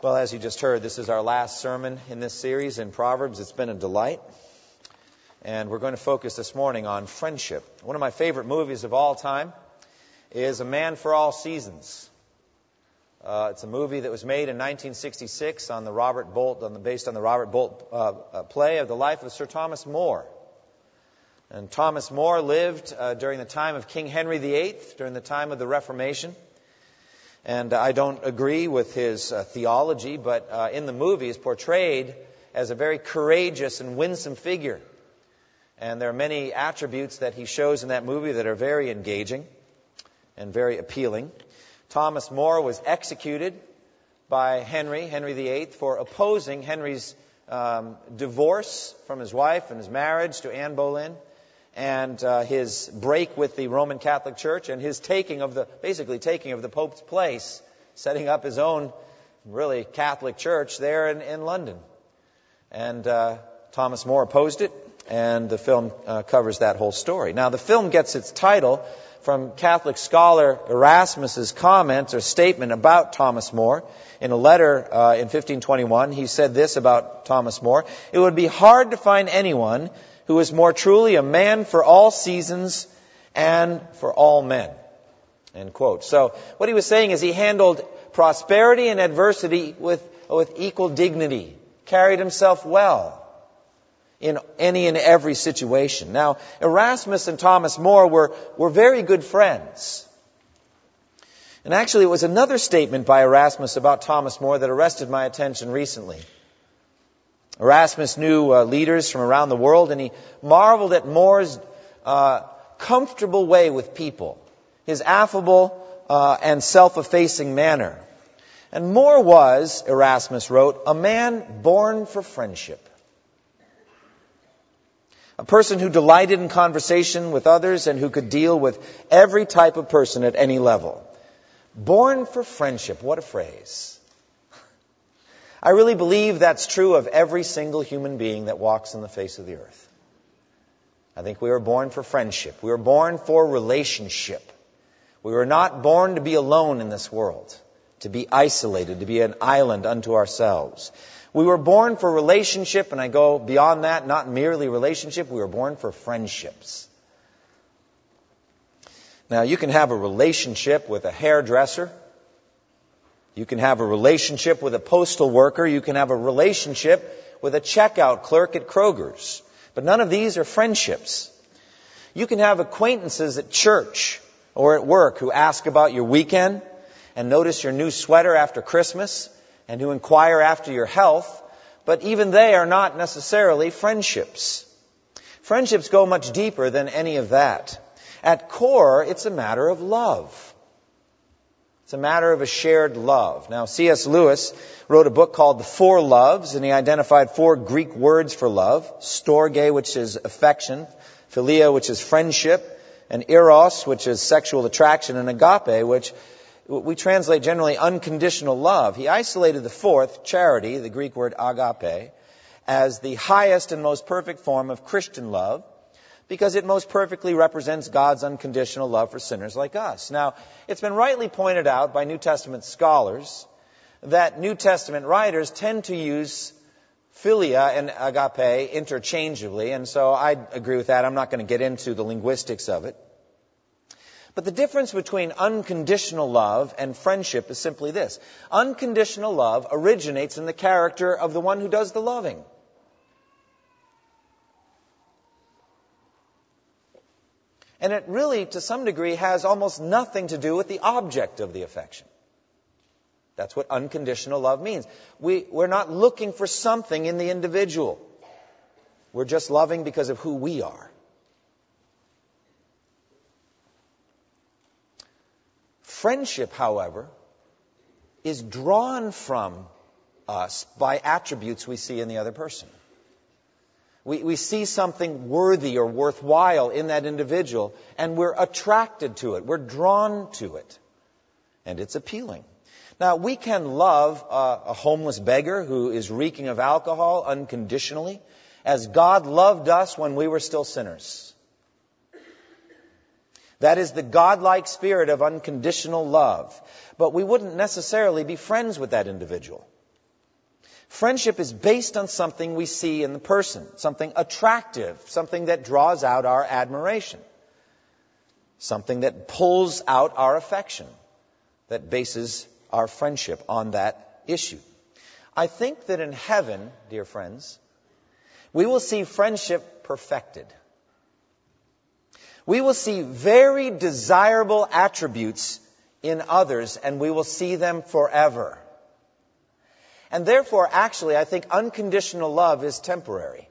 Well, as you just heard, this is our last sermon in this series in Proverbs. It's been a delight. And we're going to focus this morning on friendship. One of my favorite movies of all time is A Man for All Seasons. It's a movie that was made in 1966 based on the Robert Bolt play of the life of Sir Thomas More. And Thomas More lived during the time of King Henry VIII, during the time of the Reformation. And I don't agree with his theology, but in the movie is portrayed as a very courageous and winsome figure. And there are many attributes that he shows in that movie that are very engaging and very appealing. Thomas More was executed by Henry VIII, for opposing Henry's divorce from his wife and his marriage to Anne Boleyn, and his break with the Roman Catholic Church, and his taking of the Pope's place, setting up his own really Catholic church there in London. And Thomas More opposed it, and the film covers that whole story. Now, the film gets its title from Catholic scholar Erasmus's comments or statement about Thomas More. In a letter in 1521, he said this about Thomas More: "It would be hard to find anyone who is more truly a man for all seasons and for all men." End quote. So what he was saying is he handled prosperity and adversity with equal dignity, carried himself well in any and every situation. Now, Erasmus and Thomas More were very good friends. And actually, it was another statement by Erasmus about Thomas More that arrested my attention recently. Erasmus knew leaders from around the world, and he marveled at More's comfortable way with people, his affable and self-effacing manner. And More was, Erasmus wrote, a man born for friendship. A person who delighted in conversation with others and who could deal with every type of person at any level. Born for friendship, what a phrase. I really believe that's true of every single human being that walks on the face of the earth. I think we were born for friendship. We were born for relationship. We were not born to be alone in this world, to be isolated, to be an island unto ourselves. We were born for relationship, and I go beyond that, not merely relationship, we were born for friendships. Now, you can have a relationship with a hairdresser. You can have a relationship with a postal worker. You can have a relationship with a checkout clerk at Kroger's. But none of these are friendships. You can have acquaintances at church or at work who ask about your weekend and notice your new sweater after Christmas and who inquire after your health. But even they are not necessarily friendships. Friendships go much deeper than any of that. At core, it's a matter of love. It's a matter of a shared love. Now, C.S. Lewis wrote a book called The Four Loves, and he identified 4 Greek words for love: storge, which is affection; philia, which is friendship; and eros, which is sexual attraction; and agape, which we translate generally unconditional love. He isolated the 4th, charity, the Greek word agape, as the highest and most perfect form of Christian love, because it most perfectly represents God's unconditional love for sinners like us. Now, it's been rightly pointed out by New Testament scholars that New Testament writers tend to use philia and agape interchangeably, and so I agree with that. I'm not going to get into the linguistics of it. But the difference between unconditional love and friendship is simply this: unconditional love originates in the character of the one who does the loving. And it really, to some degree, has almost nothing to do with the object of the affection. That's what unconditional love means. We're not looking for something in the individual. We're just loving because of who we are. Friendship, however, is drawn from us by attributes we see in the other person. We see something worthy or worthwhile in that individual, and we're attracted to it. We're drawn to it. And it's appealing. Now, we can love a homeless beggar who is reeking of alcohol unconditionally, as God loved us when we were still sinners. That is the godlike spirit of unconditional love. But we wouldn't necessarily be friends with that individual. Friendship is based on something we see in the person, something attractive, something that draws out our admiration, something that pulls out our affection, that bases our friendship on that issue. I think that in heaven, dear friends, we will see friendship perfected. We will see very desirable attributes in others, and we will see them forever. And therefore, actually, I think unconditional love is temporary.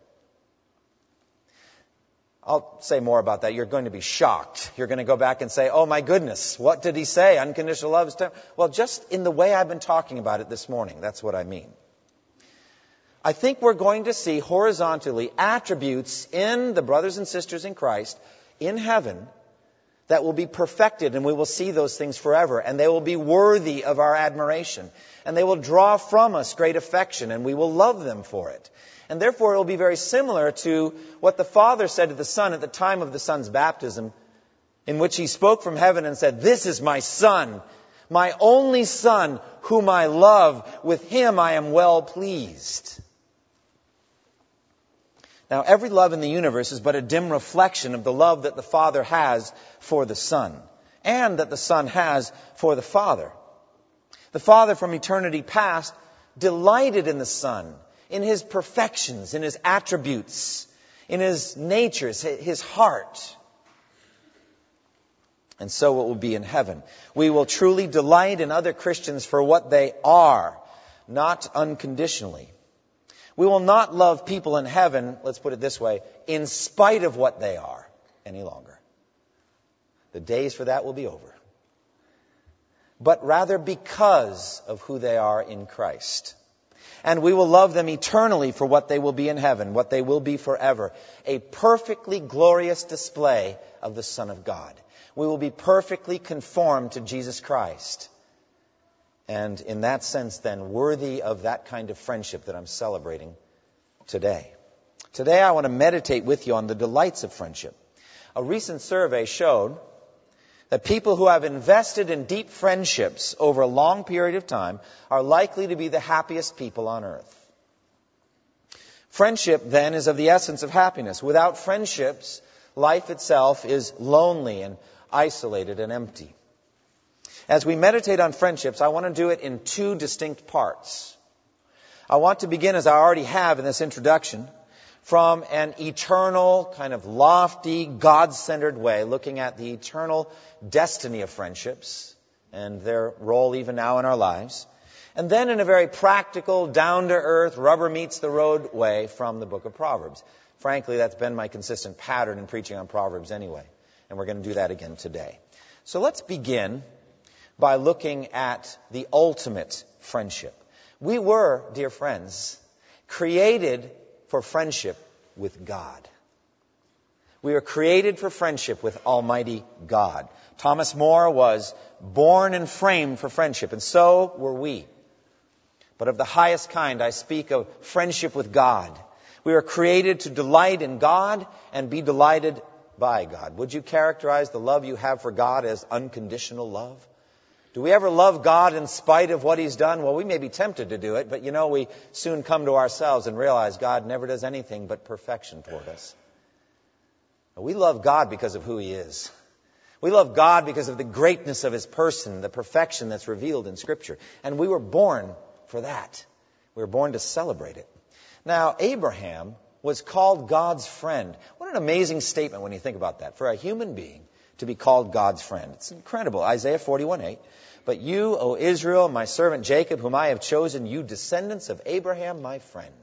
I'll say more about that. You're going to be shocked. You're going to go back and say, oh my goodness, what did he say? Unconditional love is temporary. Well, just in the way I've been talking about it this morning, that's what I mean. I think we're going to see horizontally attributes in the brothers and sisters in Christ in heaven that will be perfected, and we will see those things forever, and they will be worthy of our admiration, and they will draw from us great affection, and we will love them for it. And therefore it will be very similar to what the Father said to the Son at the time of the Son's baptism, in which He spoke from heaven and said, "This is my Son, my only Son, whom I love. With Him I am well pleased." Now, every love in the universe is but a dim reflection of the love that the Father has for the Son, and that the Son has for the Father. The Father from eternity past delighted in the Son, in His perfections, in His attributes, in His natures, His heart. And so it will be in heaven. We will truly delight in other Christians for what they are, not unconditionally. We will not love people in heaven, let's put it this way, in spite of what they are any longer. The days for that will be over. But rather because of who they are in Christ. And we will love them eternally for what they will be in heaven, what they will be forever. A perfectly glorious display of the Son of God. We will be perfectly conformed to Jesus Christ. And in that sense, then, worthy of that kind of friendship that I'm celebrating today. Today, I want to meditate with you on the delights of friendship. A recent survey showed that people who have invested in deep friendships over a long period of time are likely to be the happiest people on earth. Friendship, then, is of the essence of happiness. Without friendships, life itself is lonely and isolated and empty. As we meditate on friendships, I want to do it in two distinct parts. I want to begin, as I already have in this introduction, from an eternal, kind of lofty, God-centered way, looking at the eternal destiny of friendships and their role even now in our lives. And then in a very practical, down-to-earth, rubber-meets-the-road way from the book of Proverbs. Frankly, that's been my consistent pattern in preaching on Proverbs anyway. And we're going to do that again today. So let's begin by looking at the ultimate friendship. We were, dear friends, created for friendship with God. We were created for friendship with Almighty God. Thomas More was born and framed for friendship, and so were we. But of the highest kind, I speak of friendship with God. We were created to delight in God and be delighted by God. Would you characterize the love you have for God as unconditional love? Do we ever love God in spite of what He's done? Well, we may be tempted to do it, but we soon come to ourselves and realize God never does anything but perfection toward us. We love God because of who He is. We love God because of the greatness of His person, the perfection that's revealed in Scripture. And we were born for that. We were born to celebrate it. Now, Abraham was called God's friend. What an amazing statement when you think about that. For a human being to be called God's friend. It's incredible. Isaiah 41:8. But you, O Israel, my servant Jacob, whom I have chosen, you descendants of Abraham, my friend.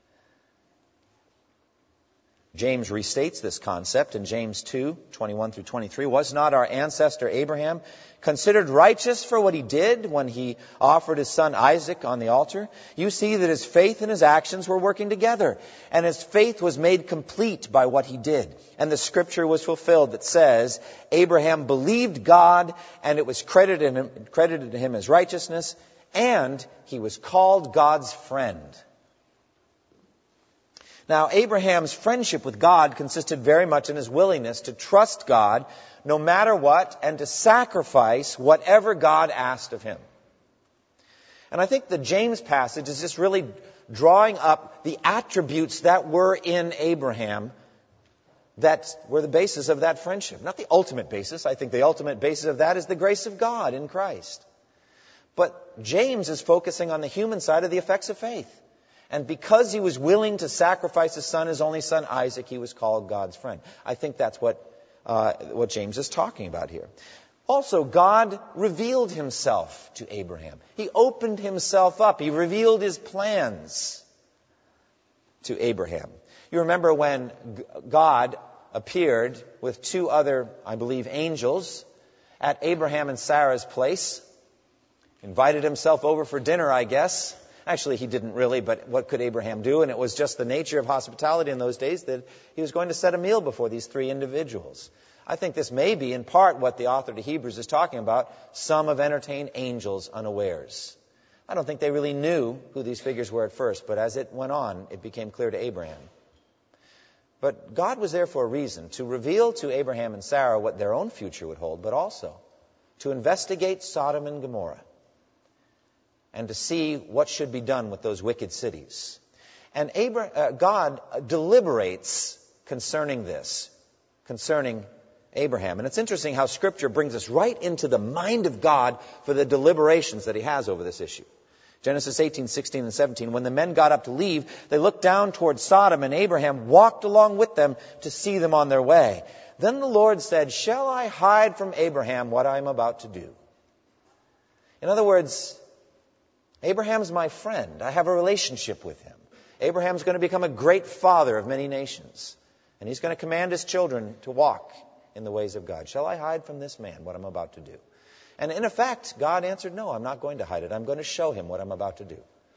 James restates this concept in James 2:21-23. Was not our ancestor Abraham considered righteous for what he did when he offered his son Isaac on the altar? You see that his faith and his actions were working together, and his faith was made complete by what he did. And the scripture was fulfilled that says, Abraham believed God, and it was credited to him as righteousness, and he was called God's friend. Now, Abraham's friendship with God consisted very much in his willingness to trust God no matter what and to sacrifice whatever God asked of him. And I think the James passage is just really drawing up the attributes that were in Abraham that were the basis of that friendship. Not the ultimate basis. I think the ultimate basis of that is the grace of God in Christ. But James is focusing on the human side of the effects of faith. And because he was willing to sacrifice his son, his only son Isaac, he was called God's friend. I think that's what James is talking about here. Also, God revealed himself to Abraham. He opened himself up. He revealed his plans to Abraham. You remember when God appeared with two other, I believe, angels at Abraham and Sarah's place, invited himself over for dinner, I guess. Actually, he didn't really, but what could Abraham do? And it was just the nature of hospitality in those days that he was going to set a meal before these three individuals. I think this may be in part what the author to Hebrews is talking about. Some have entertained angels unawares. I don't think they really knew who these figures were at first, but as it went on, it became clear to Abraham. But God was there for a reason, to reveal to Abraham and Sarah what their own future would hold, but also to investigate Sodom and Gomorrah and to see what should be done with those wicked cities. And God deliberates concerning this, concerning Abraham. And it's interesting how Scripture brings us right into the mind of God for the deliberations that he has over this issue. Genesis 18, 16, and 17. When the men got up to leave, they looked down toward Sodom, and Abraham walked along with them to see them on their way. Then the Lord said, "Shall I hide from Abraham what I am about to do?" In other words, Abraham's my friend. I have a relationship with him. Abraham's going to become a great father of many nations. And he's going to command his children to walk in the ways of God. Shall I hide from this man what I'm about to do? And in effect, God answered, no, I'm not going to hide it. I'm going to show him what I'm about to do.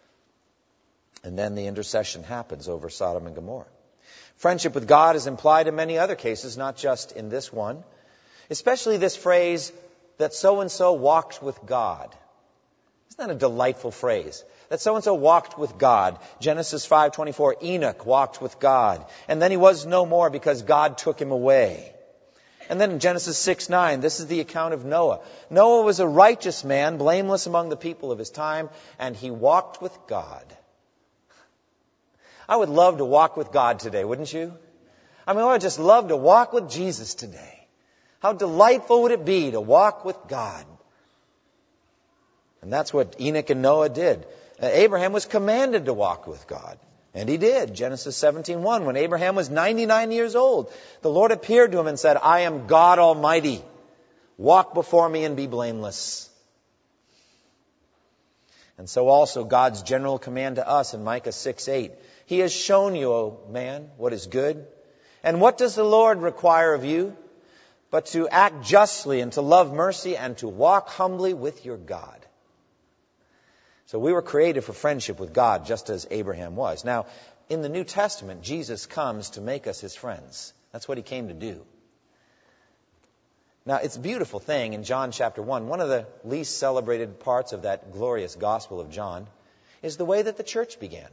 And then the intercession happens over Sodom and Gomorrah. Friendship with God is implied in many other cases, not just in this one. Especially this phrase, that so-and-so walked with God. Isn't that a delightful phrase? That so-and-so walked with God. Genesis 5:24, Enoch walked with God. And then he was no more because God took him away. And then in Genesis 6:9, this is the account of Noah. Noah was a righteous man, blameless among the people of his time, and he walked with God. I would love to walk with God today, wouldn't you? I would just love to walk with Jesus today. How delightful would it be to walk with God? And that's what Enoch and Noah did. Abraham was commanded to walk with God. And he did. Genesis 17:1, when Abraham was 99 years old, the Lord appeared to him and said, "I am God Almighty. Walk before me and be blameless." And so also God's general command to us in Micah 6:8. He has shown you, O man, what is good. And what does the Lord require of you? But to act justly and to love mercy and to walk humbly with your God. So we were created for friendship with God, just as Abraham was. Now, in the New Testament, Jesus comes to make us his friends. That's what he came to do. Now, it's a beautiful thing in John chapter 1. One of the least celebrated parts of that glorious Gospel of John is the way that the church began.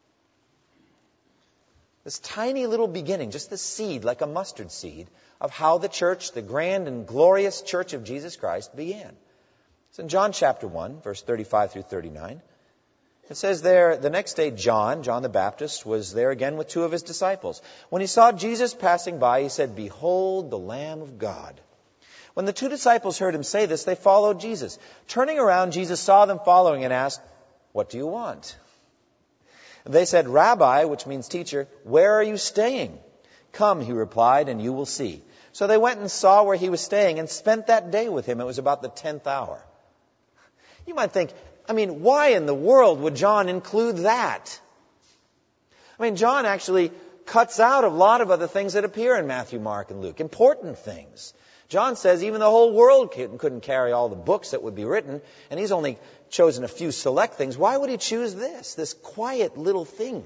This tiny little beginning, just the seed, like a mustard seed, of how the church, the grand and glorious church of Jesus Christ, began. It's in John chapter 1, verse 35 through 39. It says there, the next day John the Baptist, was there again with two of his disciples. When he saw Jesus passing by, he said, "Behold the Lamb of God." When the two disciples heard him say this, they followed Jesus. Turning around, Jesus saw them following and asked, "What do you want?" They said, "Rabbi," which means teacher, "where are you staying?" "Come," he replied, "and you will see." So they went and saw where he was staying and spent that day with him. It was about the 10th hour. You might think, why in the world would John include that? John actually cuts out a lot of other things that appear in Matthew, Mark, and Luke. Important things. John says even the whole world couldn't carry all the books that would be written, and he's only chosen a few select things. Why would he choose this quiet little thing?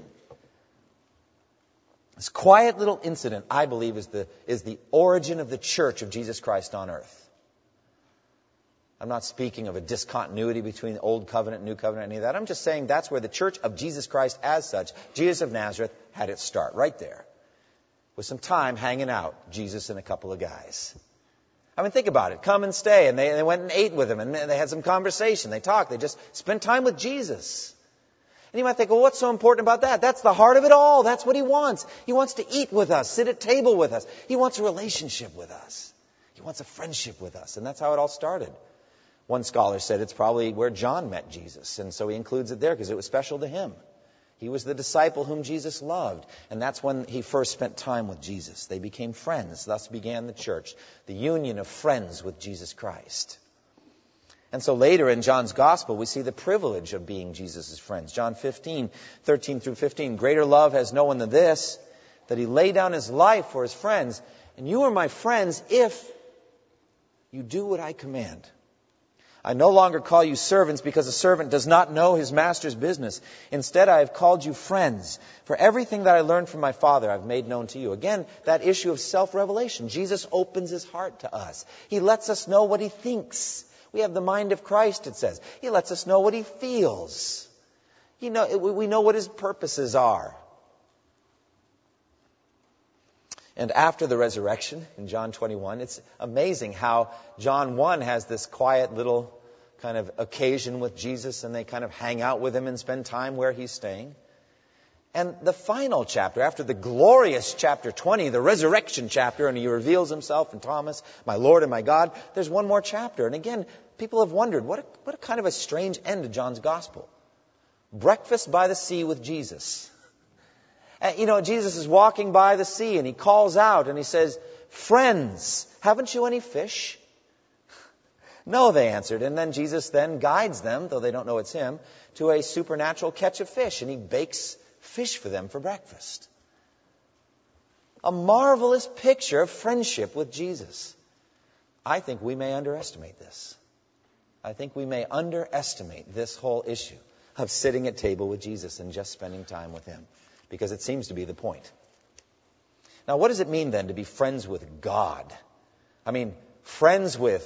This quiet little incident, I believe, is the origin of the church of Jesus Christ on earth. I'm not speaking of a discontinuity between the Old Covenant, New Covenant, any of that. I'm just saying that's where the church of Jesus Christ as such, Jesus of Nazareth, had its start, right there. With some time hanging out, Jesus and a couple of guys. I mean, think about it. Come and stay. And they went and ate with him, and they had some conversation. They talked. They just spent time with Jesus. And you might think, well, what's so important about that? That's the heart of it all. That's what he wants. He wants to eat with us, sit at table with us. He wants a relationship with us. He wants a friendship with us. And that's how it all started. One scholar said it's probably where John met Jesus. And so he includes it there because it was special to him. He was the disciple whom Jesus loved. And that's when he first spent time with Jesus. They became friends. Thus began the church. The union of friends with Jesus Christ. And so later in John's gospel, we see the privilege of being Jesus' friends. John 15, 13 through 15. Greater love has no one than this, that he lay down his life for his friends. And you are my friends if you do what I command. I no longer call you servants because a servant does not know his master's business. Instead, I have called you friends. For everything that I learned from my Father, I've made known to you. Again, that issue of self-revelation. Jesus opens his heart to us. He lets us know what he thinks. We have the mind of Christ, it says. He lets us know what he feels. We know what his purposes are. And after the resurrection, in John 21, it's amazing how John 1 has this quiet little kind of occasion with Jesus, and they kind of hang out with him and spend time where he's staying. And the final chapter, after the glorious chapter 20, the resurrection chapter, and he reveals himself in Thomas, my Lord and my God, there's one more chapter. And again, people have wondered, what a kind of a strange end to John's gospel. Breakfast by the sea with Jesus. Jesus is walking by the sea and he calls out and he says, friends, haven't you any fish? No, they answered. And then Jesus then guides them, though they don't know it's him, to a supernatural catch of fish. And he bakes fish for them for breakfast. A marvelous picture of friendship with Jesus. I think we may underestimate this. I think we may underestimate this whole issue of sitting at table with Jesus and just spending time with him. Because it seems to be the point. Now, what does it mean then to be friends with God? I mean, friends with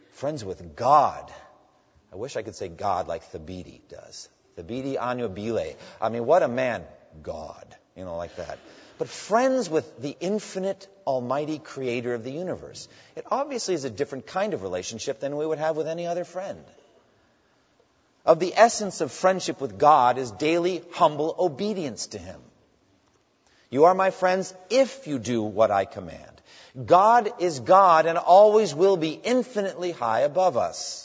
God. I wish I could say God like Thabiti does. Thabiti Anyabile. I mean, what a man. God. Like that. But friends with the infinite, almighty creator of the universe. It obviously is a different kind of relationship than we would have with any other friend. Of the essence of friendship with God is daily, humble obedience to him. You are my friends if you do what I command. God is God and always will be infinitely high above us.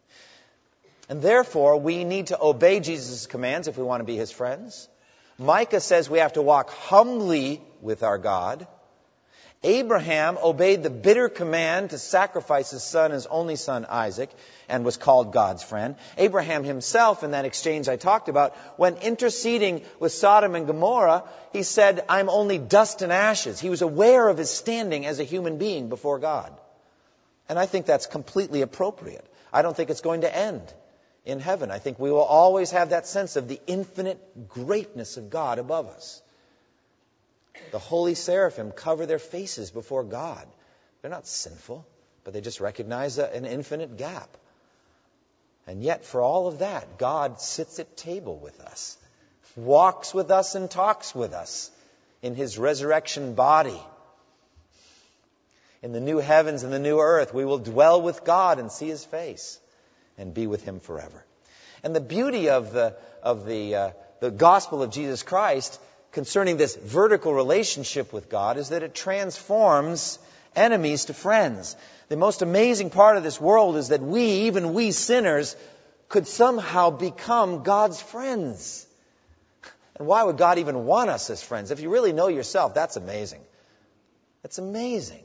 And therefore, we need to obey Jesus' commands if we want to be his friends. Micah says we have to walk humbly with our God. Abraham obeyed the bitter command to sacrifice his son, his only son Isaac, and was called God's friend. Abraham himself, in that exchange I talked about, when interceding with Sodom and Gomorrah, he said, I'm only dust and ashes. He was aware of his standing as a human being before God. And I think that's completely appropriate. I don't think it's going to end in heaven. I think we will always have that sense of the infinite greatness of God above us. The holy seraphim cover their faces before God. They're not sinful, but they just recognize an infinite gap. And yet, for all of that, God sits at table with us, walks with us and talks with us in his resurrection body. In the new heavens and the new earth, we will dwell with God and see his face and be with him forever. And the beauty of the gospel of Jesus Christ concerning this vertical relationship with God is that it transforms enemies to friends. The most amazing part of this world is that even we sinners, could somehow become God's friends. And why would God even want us as friends? If you really know yourself, that's amazing. That's amazing.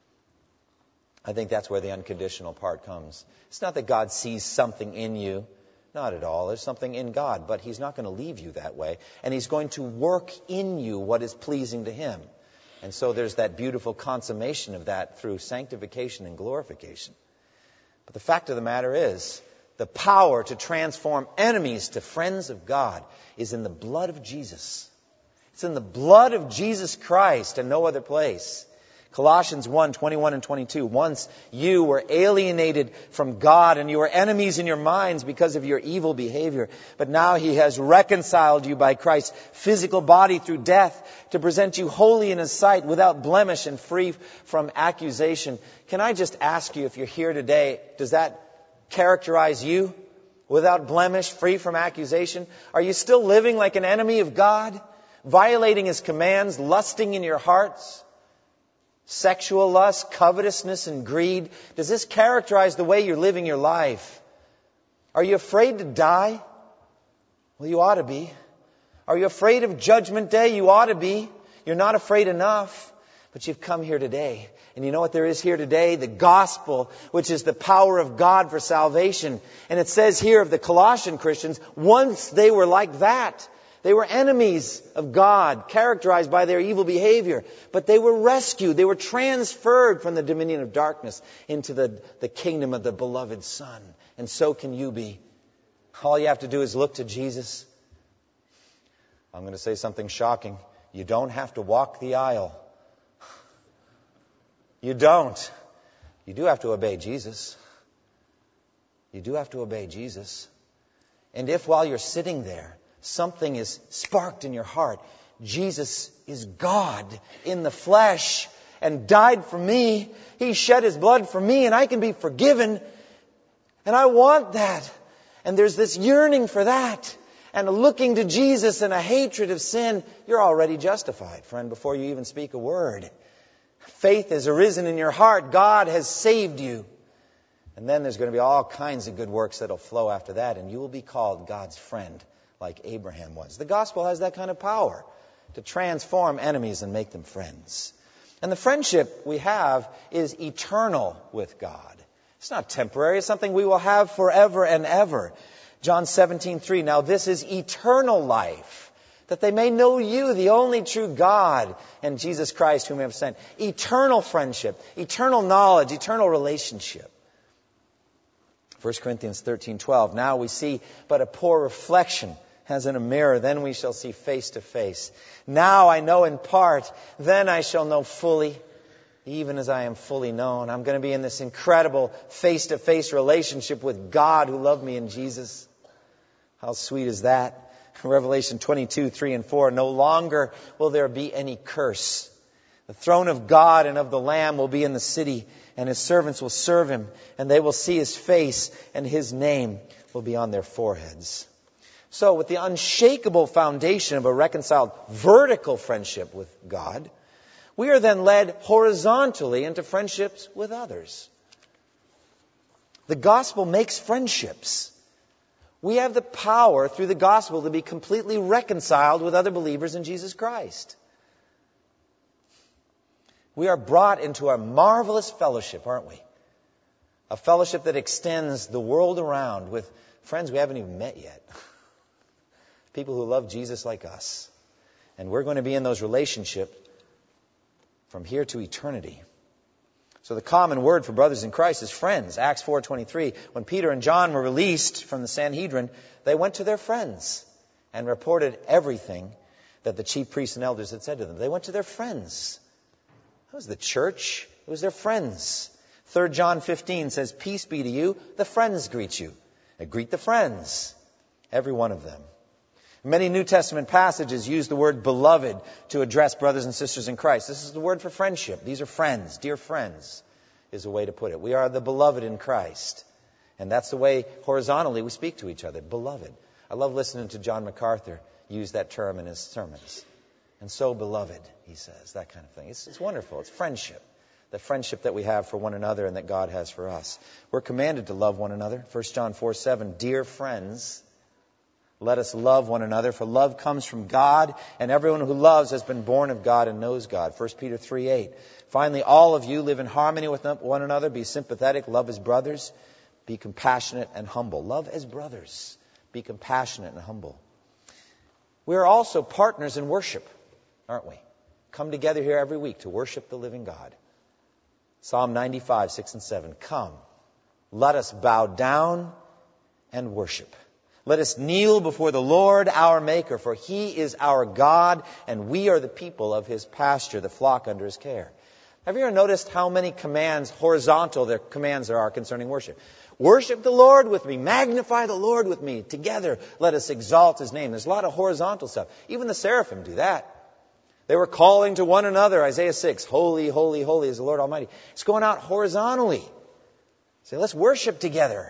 I think that's where the unconditional part comes. It's not that God sees something in you. Not at all. There's something in God, but he's not going to leave you that way. And he's going to work in you what is pleasing to him. And so there's that beautiful consummation of that through sanctification and glorification. But the fact of the matter is, the power to transform enemies to friends of God is in the blood of Jesus. It's in the blood of Jesus Christ and no other place. Colossians 1:21 and 22. Once you were alienated from God and you were enemies in your minds because of your evil behavior. But now He has reconciled you by Christ's physical body through death to present you holy in His sight, without blemish and free from accusation. Can I just ask you, if you're here today, does that characterize you? Without blemish, free from accusation? Are you still living like an enemy of God? Violating His commands, lusting in your hearts? Sexual lust, covetousness, and greed. Does this characterize the way you're living your life? Are you afraid to die? Well, you ought to be. Are you afraid of Judgment Day? You ought to be. You're not afraid enough. But you've come here today. And you know what there is here today? The gospel, which is the power of God for salvation. And it says here of the Colossian Christians, once they were like that. They were enemies of God, characterized by their evil behavior. But they were rescued. They were transferred from the dominion of darkness into the kingdom of the beloved Son. And so can you be. All you have to do is look to Jesus. I'm going to say something shocking. You don't have to walk the aisle. You don't. You do have to obey Jesus. You do have to obey Jesus. And if while you're sitting there, something is sparked in your heart. Jesus is God in the flesh and died for me. He shed His blood for me and I can be forgiven. And I want that. And there's this yearning for that. And looking to Jesus and a hatred of sin. You're already justified, friend, before you even speak a word. Faith has arisen in your heart. God has saved you. And then there's going to be all kinds of good works that will flow after that. And you will be called God's friend, like Abraham was. The gospel has that kind of power to transform enemies and make them friends. And the friendship we have is eternal with God. It's not temporary. It's something we will have forever and ever. John 17:3. Now this is eternal life, that they may know you, the only true God, and Jesus Christ whom you have sent. Eternal friendship, eternal knowledge, eternal relationship. 1 Corinthians 13:12. Now we see but a poor reflection as in a mirror. Then we shall see face to face. Now I know in part. Then I shall know fully, even as I am fully known. I'm going to be in this incredible face-to-face relationship with God who loved me in Jesus. How sweet is that? Revelation 22:3 and 4. No longer will there be any curse. The throne of God and of the Lamb will be in the city, and His servants will serve Him, and they will see His face, and His name will be on their foreheads. So with the unshakable foundation of a reconciled vertical friendship with God, we are then led horizontally into friendships with others. The gospel makes friendships. We have the power through the gospel to be completely reconciled with other believers in Jesus Christ. We are brought into a marvelous fellowship, aren't we? A fellowship that extends the world around with friends we haven't even met yet. People who love Jesus like us. And we're going to be in those relationships from here to eternity. So the common word for brothers in Christ is friends. Acts 4:23. When Peter and John were released from the Sanhedrin, they went to their friends and reported everything that the chief priests and elders had said to them. They went to their friends. That was the church. It was their friends. 3 John 15 says, peace be to you. The friends greet you. And greet the friends. Every one of them. Many New Testament passages use the word beloved to address brothers and sisters in Christ. This is the word for friendship. These are friends. Dear friends is a way to put it. We are the beloved in Christ. And that's the way horizontally we speak to each other. Beloved. I love listening to John MacArthur use that term in his sermons. And so beloved, he says, that kind of thing. It's wonderful. It's friendship. The friendship that we have for one another and that God has for us. We're commanded to love one another. 1 John 4:7, dear friends, let us love one another, for love comes from God, and everyone who loves has been born of God and knows God. 1 Peter 3:8. Finally, all of you live in harmony with one another. Be sympathetic. Love as brothers. Be compassionate and humble. Love as brothers. Be compassionate and humble. We are also partners in worship, aren't we? Come together here every week to worship the living God. Psalm 95:6-7. Come, let us bow down and worship. Let us kneel before the Lord our Maker, for He is our God, and we are the people of His pasture, the flock under His care. Have you ever noticed how many commands, horizontal their commands there are concerning worship? Worship the Lord with me. Magnify the Lord with me. Together, let us exalt His name. There's a lot of horizontal stuff. Even the seraphim do that. They were calling to one another, Isaiah 6, holy, holy, holy is the Lord Almighty. It's going out horizontally. Say, let's worship together.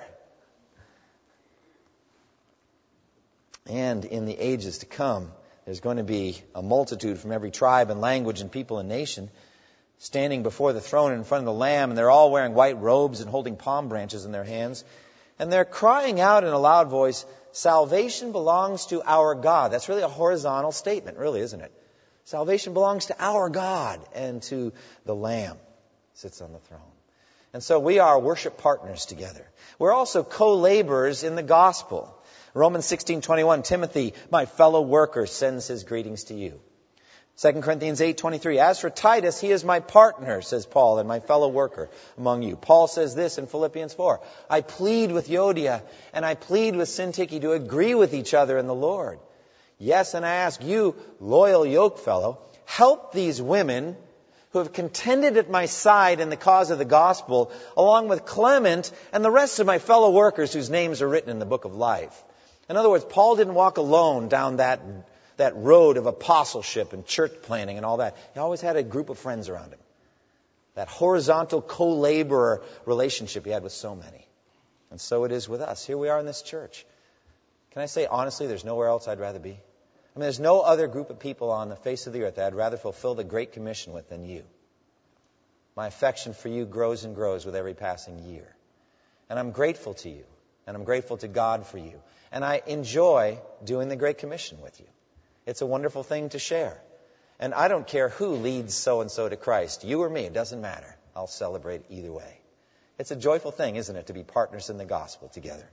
And in the ages to come, there's going to be a multitude from every tribe and language and people and nation standing before the throne in front of the Lamb, and they're all wearing white robes and holding palm branches in their hands. And they're crying out in a loud voice, salvation belongs to our God. That's really a horizontal statement, really, isn't it? Salvation belongs to our God and to the Lamb who sits on the throne. And so we are worship partners together. We're also co-laborers in the gospel. Romans 16:21, Timothy, my fellow worker, sends his greetings to you. 2 Corinthians 8:23, as for Titus, he is my partner, says Paul, and my fellow worker among you. Paul says this in Philippians 4, I plead with Euodia and I plead with Syntyche to agree with each other in the Lord. Yes, and I ask you, loyal yokefellow, help these women who have contended at my side in the cause of the gospel, along with Clement and the rest of my fellow workers whose names are written in the book of life. In other words, Paul didn't walk alone down that road of apostleship and church planting and all that. He always had a group of friends around him. That horizontal co-laborer relationship he had with so many. And so it is with us. Here we are in this church. Can I say honestly, there's nowhere else I'd rather be? I mean, there's no other group of people on the face of the earth that I'd rather fulfill the Great Commission with than you. My affection for you grows and grows with every passing year. And I'm grateful to you. And I'm grateful to God for you. And I enjoy doing the Great Commission with you. It's a wonderful thing to share. And I don't care who leads so-and-so to Christ, you or me, it doesn't matter. I'll celebrate either way. It's a joyful thing, isn't it, to be partners in the gospel together.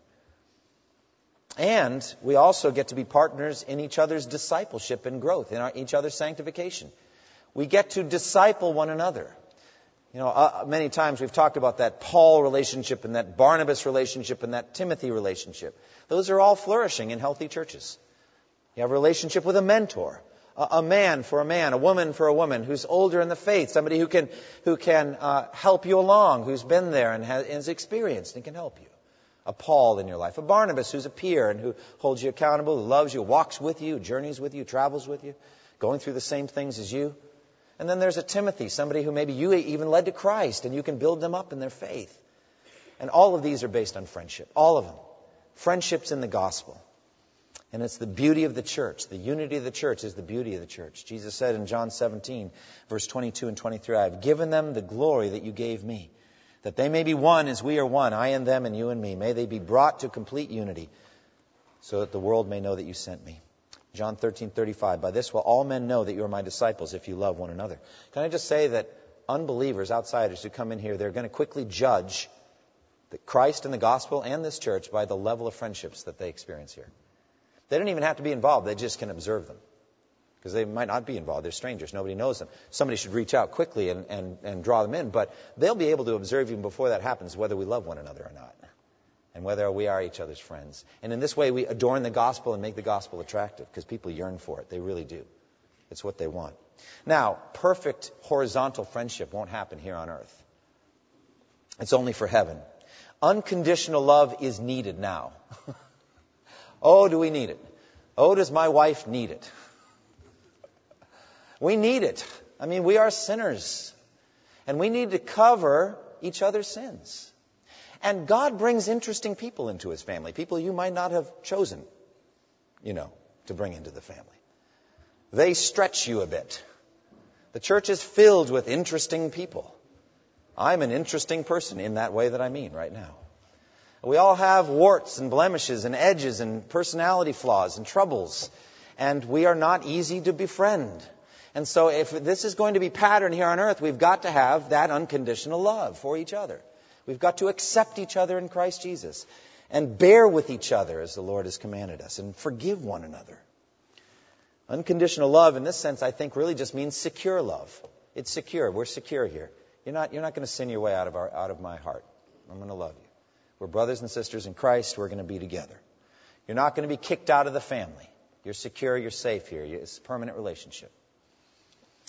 And we also get to be partners in each other's discipleship and growth, in each other's sanctification. We get to disciple one another. You know, many times we've talked about that Paul relationship and that Barnabas relationship and that Timothy relationship. Those are all flourishing in healthy churches. You have a relationship with a mentor, a man for a man, a woman for a woman who's older in the faith, somebody who can help you along, who's been there and is experienced and can help you. A Paul in your life, a Barnabas who's a peer and who holds you accountable, who loves you, walks with you, journeys with you, travels with you, going through the same things as you. And then there's a Timothy, somebody who maybe you even led to Christ and you can build them up in their faith. And all of these are based on friendship, all of them. Friendships in the gospel. And it's the beauty of the church. The unity of the church is the beauty of the church. Jesus said in John 17, verse 22 and 23, I have given them the glory that you gave me, that they may be one as we are one, I and them and you and me. May they be brought to complete unity, so that the world may know that you sent me. John 13:35, by this will all men know that you are my disciples if you love one another. Can I just say that unbelievers, outsiders who come in here, they're going to quickly judge that Christ and the gospel and this church by the level of friendships that they experience here. They don't even have to be involved. They just can observe them. Because they might not be involved. They're strangers. Nobody knows them. Somebody should reach out quickly and draw them in. But they'll be able to observe even before that happens whether we love one another or not. And whether we are each other's friends. And in this way we adorn the gospel and make the gospel attractive. Because people yearn for it. They really do. It's what they want. Now, perfect horizontal friendship won't happen here on earth. It's only for heaven. Unconditional love is needed now. Oh, do we need it? Oh, does my wife need it? We need it. I mean, we are sinners. And we need to cover each other's sins. And God brings interesting people into His family. People you might not have chosen, to bring into the family. They stretch you a bit. The church is filled with interesting people. I'm an interesting person in that way that I mean right now. We all have warts and blemishes and edges and personality flaws and troubles. And we are not easy to befriend. And so if this is going to be patterned here on earth, we've got to have that unconditional love for each other. We've got to accept each other in Christ Jesus. And bear with each other as the Lord has commanded us. And forgive one another. Unconditional love in this sense, I think, really just means secure love. It's secure. We're secure here. You're not going to sin your way out of my heart. I'm going to love you. We're brothers and sisters in Christ. We're going to be together. You're not going to be kicked out of the family. You're secure. You're safe here. It's a permanent relationship.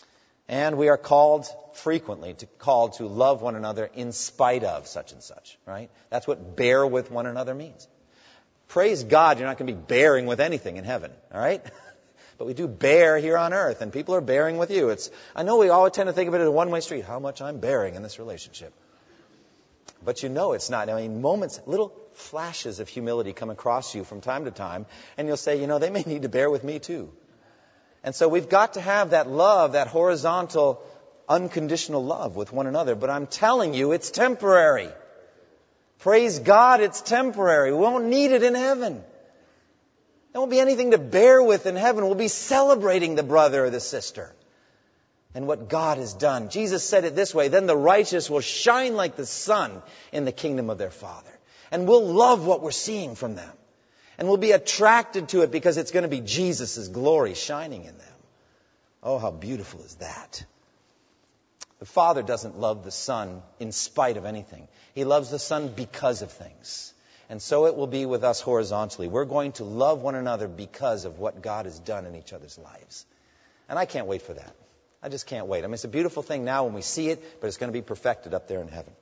And we are called frequently to love one another in spite of such and such, right? That's what bear with one another means. Praise God, you're not going to be bearing with anything in heaven, all right? But we do bear here on earth, and people are bearing with you. I know we always tend to think of it as a one-way street, how much I'm bearing in this relationship. But you know it's not. I mean, little flashes of humility come across you from time to time, and you'll say, they may need to bear with me too. And so we've got to have that love, that horizontal, unconditional love with one another. But I'm telling you, it's temporary. Praise God, it's temporary. We won't need it in heaven. There won't be anything to bear with in heaven. We'll be celebrating the brother or the sister and what God has done. Jesus said it this way, then the righteous will shine like the sun in the kingdom of their Father. And we'll love what we're seeing from them. And we'll be attracted to it because it's going to be Jesus' glory shining in them. Oh, how beautiful is that? The Father doesn't love the Son in spite of anything. He loves the Son because of things. And so it will be with us horizontally. We're going to love one another because of what God has done in each other's lives. And I can't wait for that. I just can't wait. I mean, it's a beautiful thing now when we see it, but it's going to be perfected up there in heaven.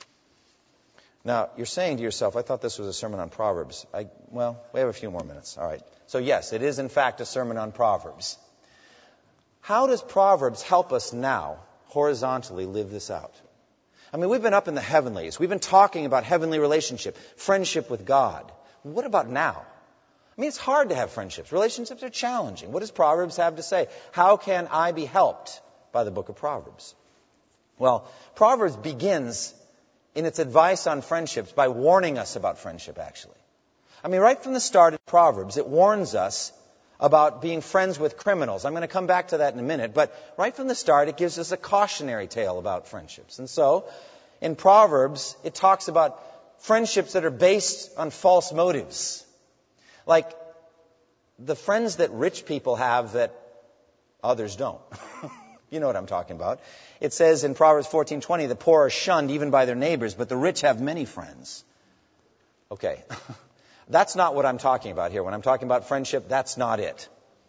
Now, you're saying to yourself, I thought this was a sermon on Proverbs. Well, we have a few more minutes. All right. So yes, it is in fact a sermon on Proverbs. How does Proverbs help us now horizontally live this out? I mean, we've been up in the heavenlies. We've been talking about heavenly relationship, friendship with God. What about now? I mean, it's hard to have friendships. Relationships are challenging. What does Proverbs have to say? How can I be helped by the book of Proverbs? Well, Proverbs begins in its advice on friendships by warning us about friendship, actually. I mean, right from the start of Proverbs, it warns us about being friends with criminals. I'm going to come back to that in a minute, but right from the start, it gives us a cautionary tale about friendships. And so, in Proverbs, it talks about friendships that are based on false motives. Like the friends that rich people have that others don't. You know what I'm talking about. It says in Proverbs 14:20, the poor are shunned even by their neighbors, but the rich have many friends. Okay. That's not what I'm talking about here. When I'm talking about friendship, that's not it.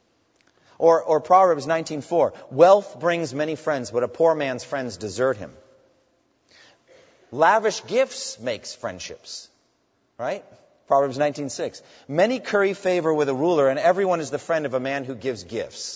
Or Proverbs 19:4, wealth brings many friends, but a poor man's friends desert him. Lavish gifts makes friendships. Right? Proverbs 19:6, many curry favor with a ruler, and everyone is the friend of a man who gives gifts.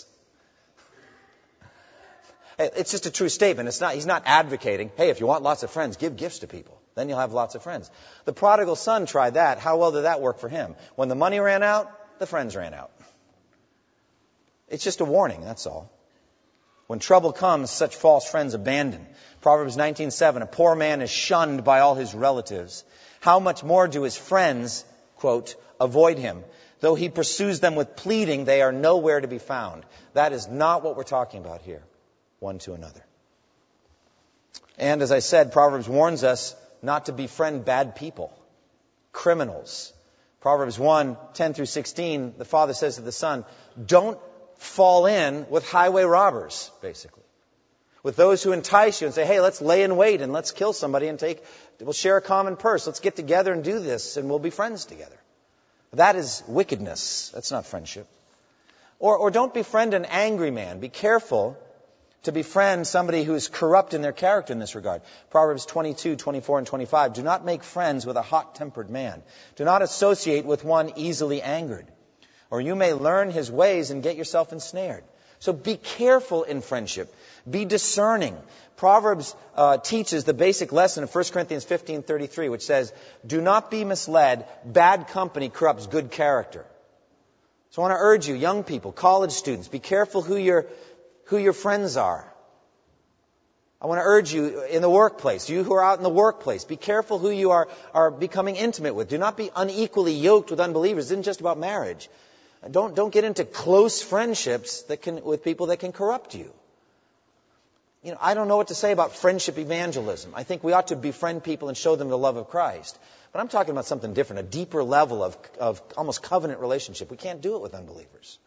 It's just a true statement. He's not advocating, hey, if you want lots of friends, give gifts to people. Then you'll have lots of friends. The prodigal son tried that. How well did that work for him? When the money ran out, the friends ran out. It's just a warning, that's all. When trouble comes, such false friends abandon. Proverbs 19:7, a poor man is shunned by all his relatives. How much more do his friends, quote, avoid him? Though he pursues them with pleading, they are nowhere to be found. That is not what we're talking about here, one to another. And as I said, Proverbs warns us not to befriend bad people, criminals. Proverbs 1:10-16, the father says to the son, don't fall in with highway robbers, basically. With those who entice you and say, hey, let's lay in wait and let's kill somebody and we'll share a common purse. Let's get together and do this and we'll be friends together. That is wickedness. That's not friendship. Or don't befriend an angry man. Be careful to befriend somebody who is corrupt in their character in this regard. Proverbs 22:24 and 25. Do not make friends with a hot-tempered man. Do not associate with one easily angered, or you may learn his ways and get yourself ensnared. So be careful in friendship. Be discerning. Proverbs teaches the basic lesson of 1 Corinthians 15:33, which says, do not be misled. Bad company corrupts good character. So I want to urge you, young people, college students, be careful who your friends are. I want to urge you in the workplace, you who are out in the workplace, be careful who you are becoming intimate with. Do not be unequally yoked with unbelievers. It isn't just about marriage. Don't get into close friendships with people that can corrupt you. I don't know what to say about friendship evangelism. I think we ought to befriend people and show them the love of Christ. But I'm talking about something different, a deeper level of almost covenant relationship. We can't do it with unbelievers.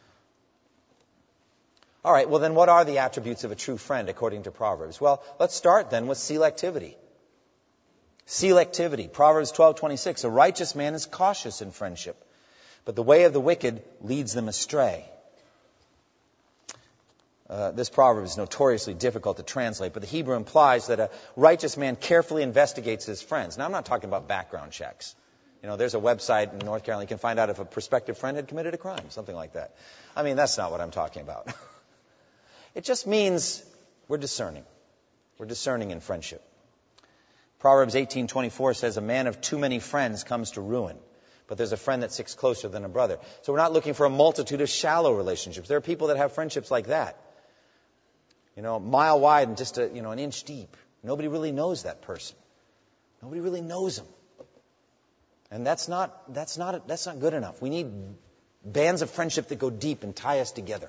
All right, well then what are the attributes of a true friend according to Proverbs? Well, let's start then with selectivity. Selectivity. Proverbs 12:26. A righteous man is cautious in friendship, but the way of the wicked leads them astray. This proverb is notoriously difficult to translate, but the Hebrew implies that a righteous man carefully investigates his friends. Now, I'm not talking about background checks. There's a website in North Carolina. You can find out if a prospective friend had committed a crime, something like that. I mean, that's not what I'm talking about. It just means we're discerning. We're discerning in friendship. Proverbs 18:24 says, a man of too many friends comes to ruin, but there's a friend that sticks closer than a brother. So we're not looking for a multitude of shallow relationships. There are people that have friendships like that. A mile wide and just an inch deep. Nobody really knows that person. Nobody really knows them. And that's not good enough. We need bands of friendship that go deep and tie us together.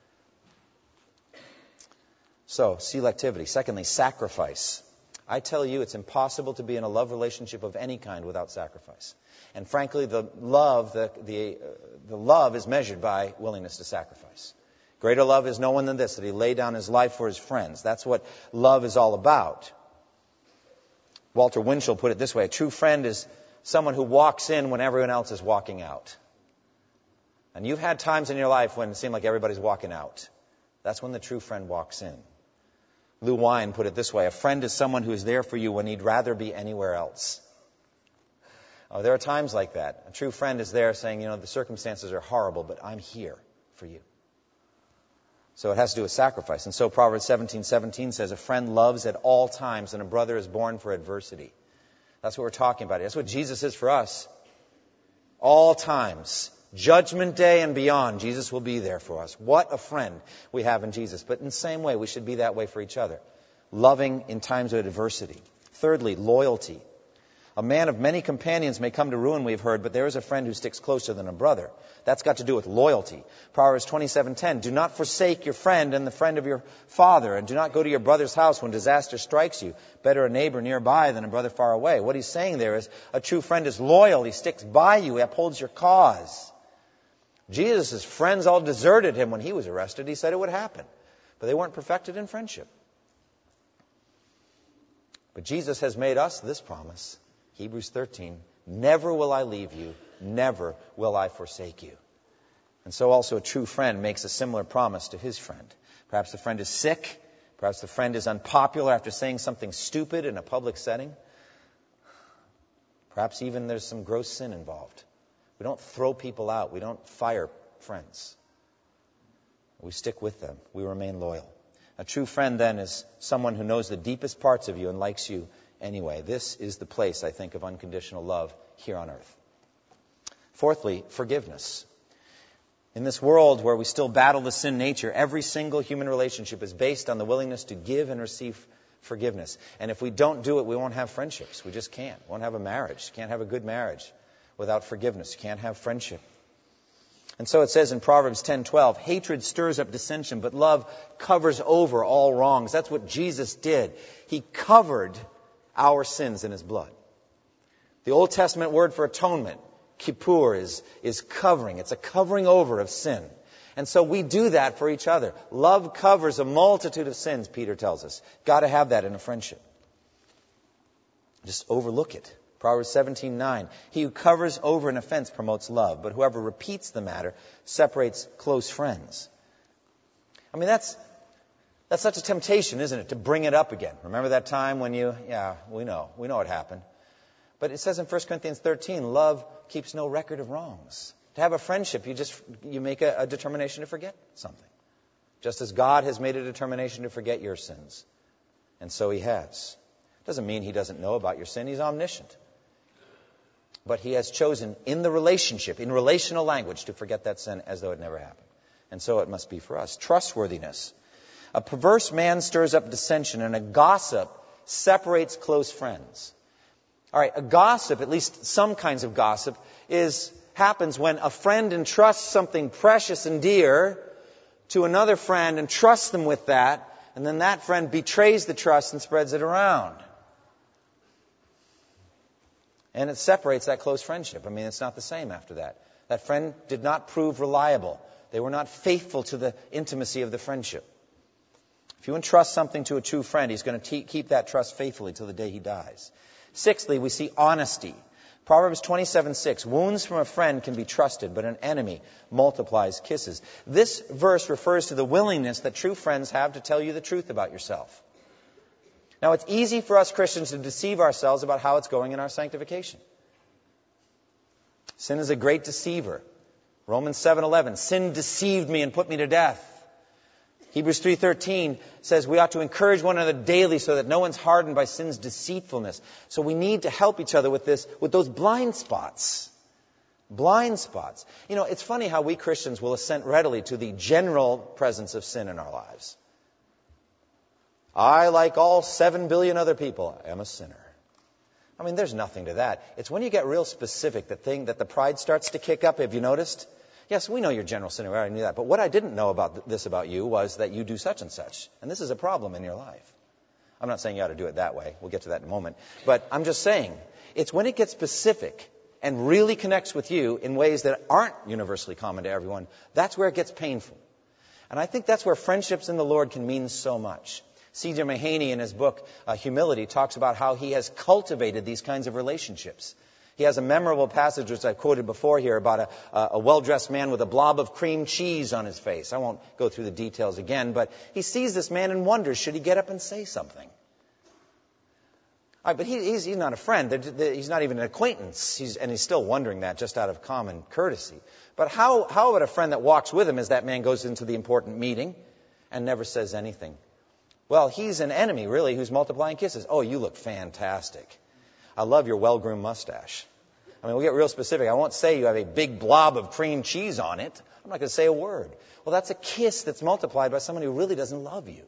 So, selectivity. Secondly, sacrifice. I tell you, it's impossible to be in a love relationship of any kind without sacrifice. And frankly, the love is measured by willingness to sacrifice. Greater love is no one than this, that he lay down his life for his friends. That's what love is all about. Walter Winchell put it this way: a true friend is someone who walks in when everyone else is walking out. And you've had times in your life when it seemed like everybody's walking out. That's when the true friend walks in. Lou Wine put it this way: a friend is someone who is there for you when you'd rather be anywhere else. Oh, there are times like that. A true friend is there saying, the circumstances are horrible, but I'm here for you. So it has to do with sacrifice. And so Proverbs 17:17 says, a friend loves at all times, and a brother is born for adversity. That's what we're talking about. That's what Jesus is for us. All times. Judgment day and beyond, Jesus will be there for us. What a friend we have in Jesus. But in the same way, we should be that way for each other. Loving in times of adversity. Thirdly, loyalty. A man of many companions may come to ruin, we've heard, but there is a friend who sticks closer than a brother. That's got to do with loyalty. Proverbs 27:10, do not forsake your friend and the friend of your father, and do not go to your brother's house when disaster strikes you. Better a neighbor nearby than a brother far away. What he's saying there is a true friend is loyal. He sticks by you. He upholds your cause. Jesus' friends all deserted him when he was arrested. He said it would happen. But they weren't perfected in friendship. But Jesus has made us this promise. Hebrews 13, never will I leave you, never will I forsake you. And so also a true friend makes a similar promise to his friend. Perhaps the friend is sick. Perhaps the friend is unpopular after saying something stupid in a public setting. Perhaps even there's some gross sin involved. We don't throw people out. We don't fire friends. We stick with them. We remain loyal. A true friend then is someone who knows the deepest parts of you and likes you anyway. This is the place, I think, of unconditional love here on earth. Fourthly, forgiveness. In this world where we still battle the sin nature, every single human relationship is based on the willingness to give and receive forgiveness. And if we don't do it, we won't have friendships. We just can't. We won't have a marriage. Can't have a good marriage without forgiveness. You can't have friendship. And so it says in Proverbs 10:12, hatred stirs up dissension, but love covers over all wrongs. That's what Jesus did. He covered our sins in his blood. The Old Testament word for atonement, kippur, is covering. It's a covering over of sin. And so we do that for each other. Love covers a multitude of sins, Peter tells us. Got to have that in a friendship. Just overlook it. Proverbs 17:9, he who covers over an offense promotes love, but whoever repeats the matter separates close friends. I mean, that's such a temptation, isn't it, to bring it up again. Remember that time when we know what happened. But it says in 1 Corinthians 13, love keeps no record of wrongs. To have a friendship, you make a determination to forget something. Just as God has made a determination to forget your sins. And so he has. Doesn't mean he doesn't know about your sin. He's omniscient. But he has chosen in the relationship, in relational language, to forget that sin as though it never happened. And so it must be for us. Trustworthiness. A perverse man stirs up dissension, and a gossip separates close friends. All right, a gossip, at least some kinds of gossip, happens when a friend entrusts something precious and dear to another friend and trusts them with that, and then that friend betrays the trust and spreads it around. And it separates that close friendship. I mean, it's not the same after that. That friend did not prove reliable. They were not faithful to the intimacy of the friendship. If you entrust something to a true friend, he's going to keep that trust faithfully till the day he dies. Sixthly, we see honesty. Proverbs 27:6, wounds from a friend can be trusted, but an enemy multiplies kisses. This verse refers to the willingness that true friends have to tell you the truth about yourself. Now, it's easy for us Christians to deceive ourselves about how it's going in our sanctification. Sin is a great deceiver. Romans 7:11, sin deceived me and put me to death. Hebrews 3:13 says we ought to encourage one another daily so that no one's hardened by sin's deceitfulness. So we need to help each other with those blind spots. Blind spots. You know, it's funny how we Christians will assent readily to the general presence of sin in our lives. I, like all 7 billion other people, am a sinner. I mean, there's nothing to that. It's when you get real specific, that the pride starts to kick up. Have you noticed? Yes, we know you're general sinner. We already knew that. But what I didn't know about you was that you do such and such. And this is a problem in your life. I'm not saying you ought to do it that way. We'll get to that in a moment. But I'm just saying, it's when it gets specific and really connects with you in ways that aren't universally common to everyone, that's where it gets painful. And I think that's where friendships in the Lord can mean so much. C.J. Mahaney, in his book, Humility, talks about how he has cultivated these kinds of relationships. He has a memorable passage, which I've quoted before here, about a well-dressed man with a blob of cream cheese on his face. I won't go through the details again, but he sees this man and wonders, should he get up and say something? All right, but he's not a friend. He's not even an acquaintance. And he's still wondering that just out of common courtesy. But how about a friend that walks with him as that man goes into the important meeting and never says anything? Well, he's an enemy, really, who's multiplying kisses. Oh, you look fantastic. I love your well-groomed mustache. I mean, we'll get real specific. I won't say you have a big blob of cream cheese on it. I'm not going to say a word. Well, that's a kiss that's multiplied by someone who really doesn't love you.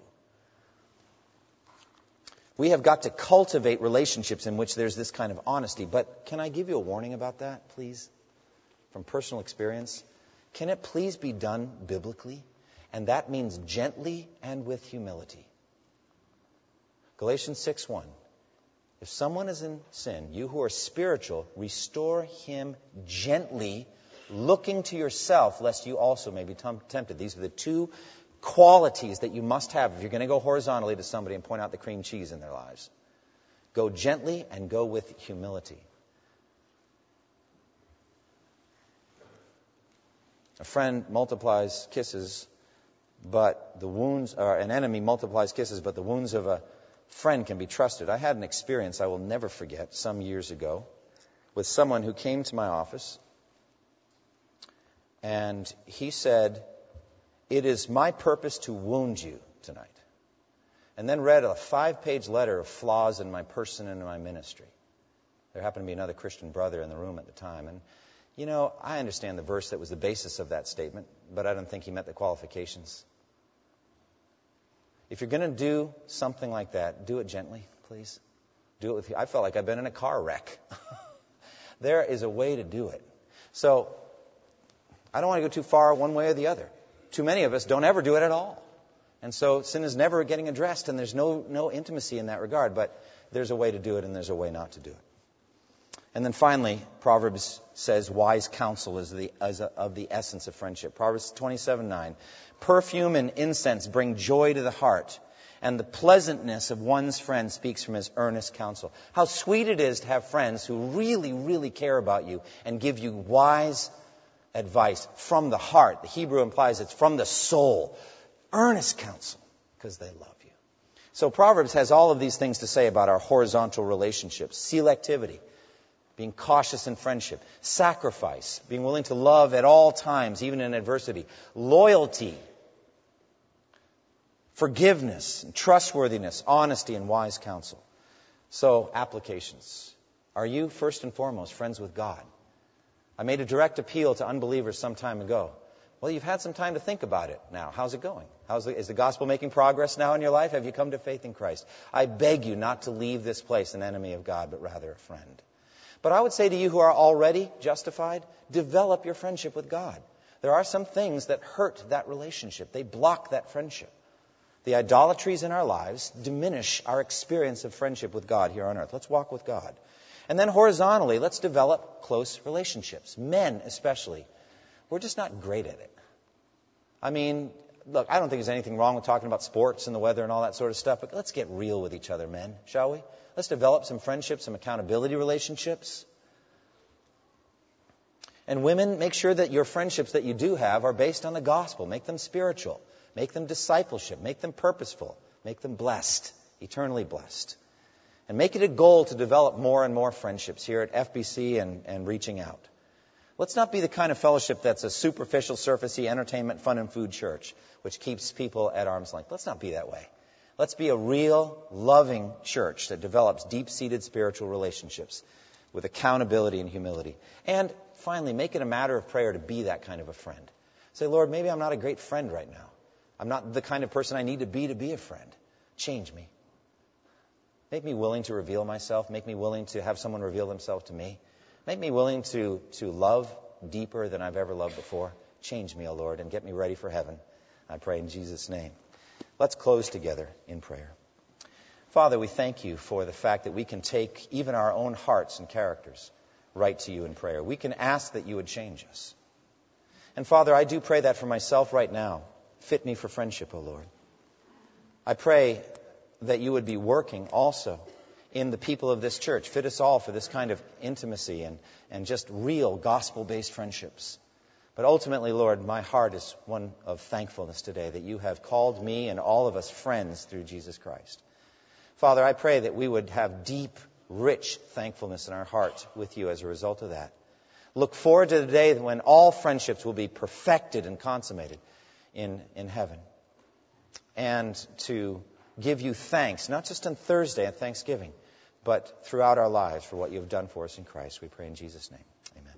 We have got to cultivate relationships in which there's this kind of honesty. But can I give you a warning about that, please? From personal experience. Can it please be done biblically? And that means gently and with humility. Galatians 6:1. If someone is in sin, you who are spiritual, restore him gently, looking to yourself, lest you also may be tempted. These are the two qualities that you must have if you're going to go horizontally to somebody and point out the cream cheese in their lives. Go gently and go with humility. A friend multiplies kisses, but an enemy multiplies kisses, but the wounds of a friend can be trusted. I had an experience I will never forget some years ago with someone who came to my office, and he said, "It is my purpose to wound you tonight." And then read a 5-page letter of flaws in my person and in my ministry. There happened to be another Christian brother in the room at the time. And, you know, I understand the verse that was the basis of that statement, but I don't think he met the qualifications. If you're going to do something like that, do it gently, please. Do it with you. I felt like I've been in a car wreck. There is a way to do it. So I don't want to go too far one way or the other. Too many of us don't ever do it at all. And so sin is never getting addressed, and there's no intimacy in that regard. But there's a way to do it, and there's a way not to do it. And then finally, Proverbs says wise counsel is of the essence of friendship. Proverbs 27:9. Perfume and incense bring joy to the heart, and the pleasantness of one's friend speaks from his earnest counsel. How sweet it is to have friends who really, really care about you and give you wise advice from the heart. The Hebrew implies it's from the soul. Earnest counsel, because they love you. So Proverbs has all of these things to say about our horizontal relationships. Selectivity, being cautious in friendship. Sacrifice, being willing to love at all times, even in adversity. Loyalty. Forgiveness, and trustworthiness, honesty, and wise counsel. So, applications. Are you, first and foremost, friends with God? I made a direct appeal to unbelievers some time ago. Well, you've had some time to think about it now. How's it going? Is the gospel making progress now in your life? Have you come to faith in Christ? I beg you not to leave this place an enemy of God, but rather a friend. But I would say to you who are already justified, develop your friendship with God. There are some things that hurt that relationship. They block that friendship. The idolatries in our lives diminish our experience of friendship with God here on earth. Let's walk with God. And then horizontally, let's develop close relationships. Men especially. We're just not great at it. I mean, look, I don't think there's anything wrong with talking about sports and the weather and all that sort of stuff, but let's get real with each other, men, shall we? Let's develop some friendships, some accountability relationships. And women, make sure that your friendships that you do have are based on the gospel. Make them spiritual. Make them discipleship. Make them purposeful. Make them blessed, eternally blessed. And make it a goal to develop more and more friendships here at FBC and reaching out. Let's not be the kind of fellowship that's a superficial, surfacey, entertainment, fun, and food church, which keeps people at arm's length. Let's not be that way. Let's be a real, loving church that develops deep-seated spiritual relationships with accountability and humility. And finally, make it a matter of prayer to be that kind of a friend. Say, Lord, maybe I'm not a great friend right now. I'm not the kind of person I need to be a friend. Change me. Make me willing to reveal myself. Make me willing to have someone reveal themselves to me. Make me willing to love deeper than I've ever loved before. Change me, O Lord, and get me ready for heaven. I pray in Jesus' name. Let's close together in prayer. Father, we thank you for the fact that we can take even our own hearts and characters right to you in prayer. We can ask that you would change us. And Father, I do pray that for myself right now. Fit me for friendship, O Lord. I pray that you would be working also in the people of this church. Fit us all for this kind of intimacy and just real gospel-based friendships. But ultimately, Lord, my heart is one of thankfulness today that you have called me and all of us friends through Jesus Christ. Father, I pray that we would have deep, rich thankfulness in our heart with you as a result of that. Look forward to the day when all friendships will be perfected and consummated in heaven. And to give you thanks, not just on Thursday and Thanksgiving, but throughout our lives for what you have done for us in Christ. We pray in Jesus' name. Amen.